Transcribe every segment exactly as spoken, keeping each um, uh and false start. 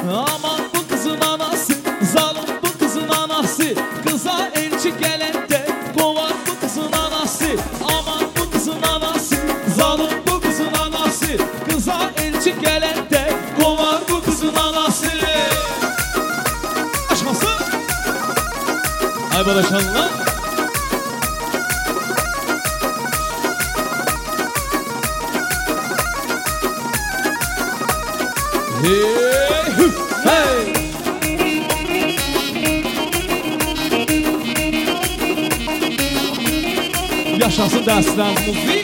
Aman bu kızın anası, zalim bu kızın anası. Kıza elçi gelende kovar bu kızın anası. Aman bu kızın anası, zalim bu kızın anası. Kıza elçi gelende kovar bu kızın anası. Aşması ay barışanlar. Hey, hey. Yaşasın dersler müzik.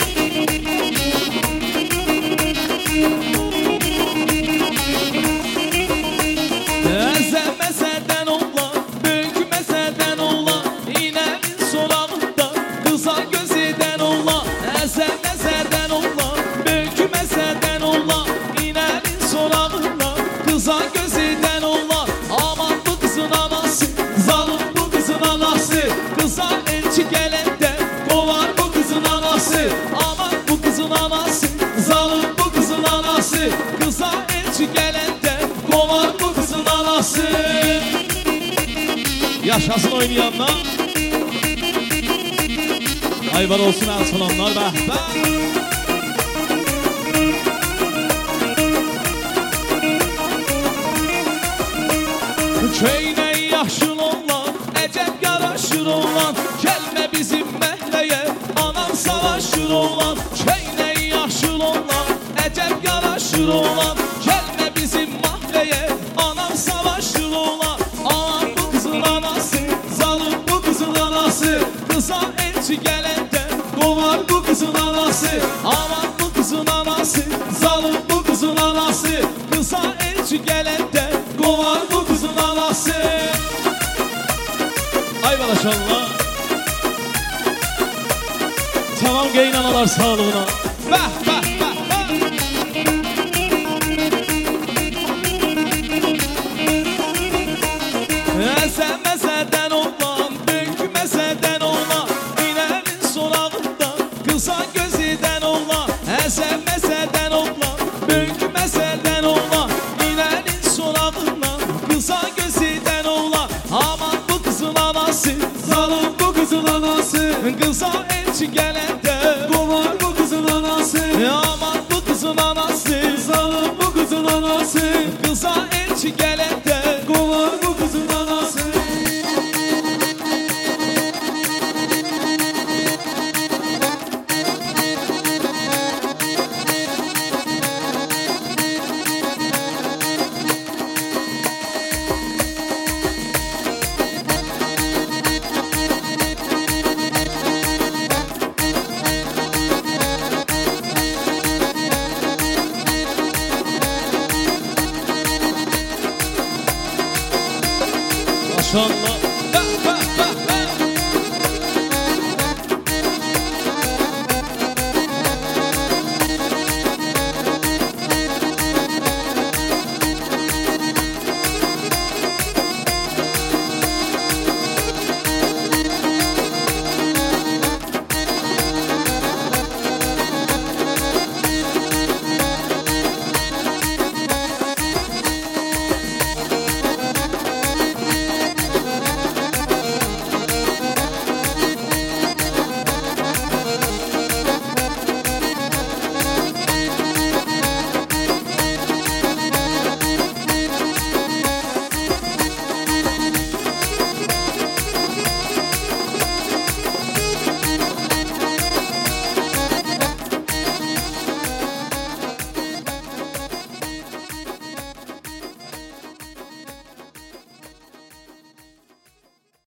Ezel meselden olan, büyük meselden olan, iğnenin solağında kıza gözeden olan. Ezel meselden olan, büyük meselden olan, iğnenin solağında kıza gözeden olan. Aman bu kızın anası, zalim bu kızın anası. Kıza elçi gelende kovar bu kızın anası. Aman bu kızın anası, zalim bu kızın anası. Kıza elçi gelende kovar bu kızın anası. Yaşasın oynayanlar. Ayvar olsun aslanlar be be. Köyne yaşıl olan, ecep yaraşır olan. Gelme bizim mehleye, anam savaşır olan. Köyne yaşıl olan, ecep yaraşır olan. Gelme bizim mahalleye, anam savaşır olan. Aman bu kızın anası, zalim bu kızın anası. Kıza elçi gelende kovar bu kızın anası. Aman bu kızın anası, zalim bu kızın anası. Kıza elçi gelende kovar bu kızın anası. Ay maşallah. Tamam geyin analar sağlığına. Bah bah bah bah. Ezel meselden olan, büyük meselden olan, iğnenin solağında kıza göziden olan. Ezel meselden olan, büyük meselden olan, iğnenin solağında kıza göziden olan. Aman bu kızın anası, zalim bu kızın anası. Kıza elçi gelende kovar bu kızın anası. Aman bu kızın anası, zalim bu kızın anası. Kıza elçi gelende kovar bu kızın anası. Maşallah.